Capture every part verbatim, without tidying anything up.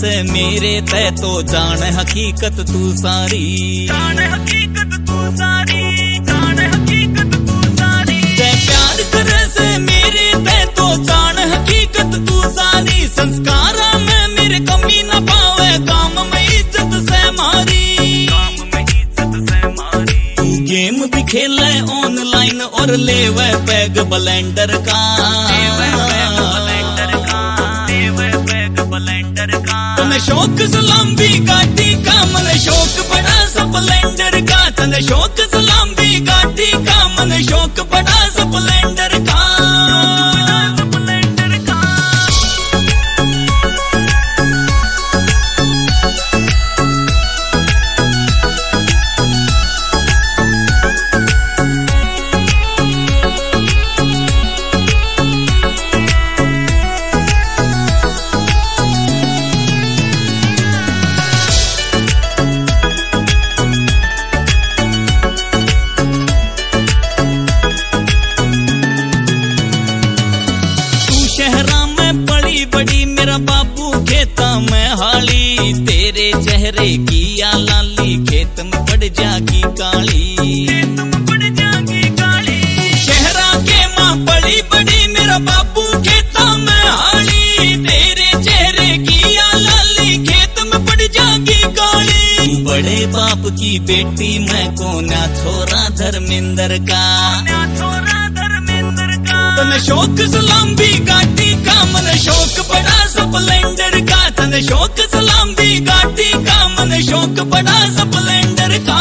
से मेरे तय तो जान हकीकत तू सारी, जान हकीकत तू सारी, जान हकीकत तू सारी। जय प्यार करे से मेरे तय तो जान हकीकत तू सारी। संस्कारा में मेरे कमी न पावे, काम में इज्जत से मारी, काम में इज्जत से मारी। तू गेम भी खेले ऑनलाइन और लेवे पैग ब्लेंडर का, तने शौक सलाम भी गाड़ी का, मन शौक बड़ा स्प्लेंडर का। तने शौक सलाम भी गाड़ी का, मन शौक बड़ा स्प्लेंडर का। बड़ी मेरा बाबू खेता में हाली, तेरे चेहरे की या लाली खेत में पड़ जागी काली, खेत में पड़ जागी काली। शहरा के माँ बड़ी बड़ी मेरा बाबू खेता में हाली, तेरे चेहरे की या लाली खेत में पड़ जागी काली। बड़े बाप की बेटी मैं कोना छोरा धर्मेंद्र का, छोरा धर्मेंद्र का। तने शौक सलाम भी गाड़ी का, मन शौक बड़ा स्प्लेंडर का। तने शौक सलाम भी गाड़ी का, मन शौक बड़ा स्प्लेंडर का।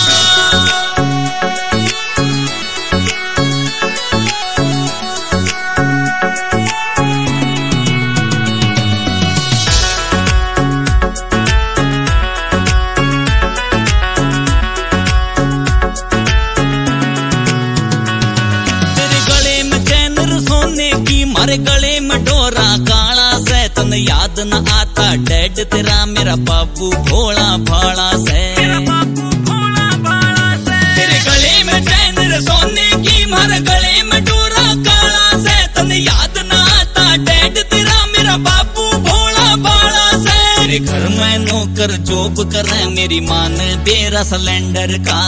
मारे गले में डोरा काला से, तन याद न आता डैड तेरा मेरा बाबू भोला भाला से, मेरा बाबू भोला भाला से। तेरे गले में चैन सोने की, मारे गले में डोरा काला से, तन याद न आता डैड तेरा मेरा बाबू भोला भाला से। तेरे घर में नौकर जॉब करे, मेरी माँ ने बेरा सिलेंडर का,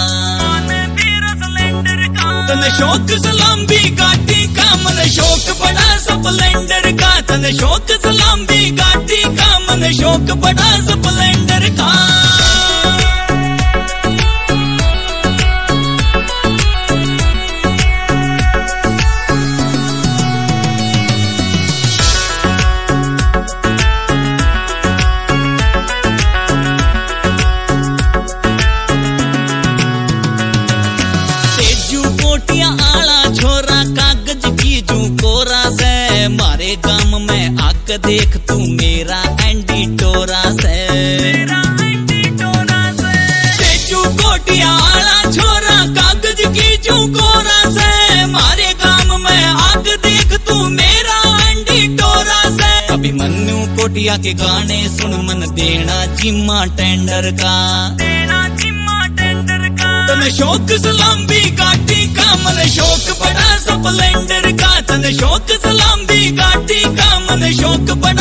तने शौक सलाम भी गाड़ी का, मन शौक बड़ा स्प्लेंडर का। तने शौक सलाम भी गाड़ी का, मन शौक बड़ा स्प्लेंडर का। मारे गाम में आक देख तू मेरा एंडी टोरा से, मेरा एंडी टोरा से। तेजू कोटिया आला छोरा कागज की जू कोरा से, मारे गाम में आक देख तू मेरा एंडी टोरा से। कभी मन्नू कोटिया के गाने सुन मन देना जिम्मा टेंडर का, देना जिम्मा टेंडर का। तने शौक सलाम भी गाड़ी का, मन शौक बड़ा स्प्लेंडर का। तने शौक सलाम भी गाड़ी का, मन शौक बड़ा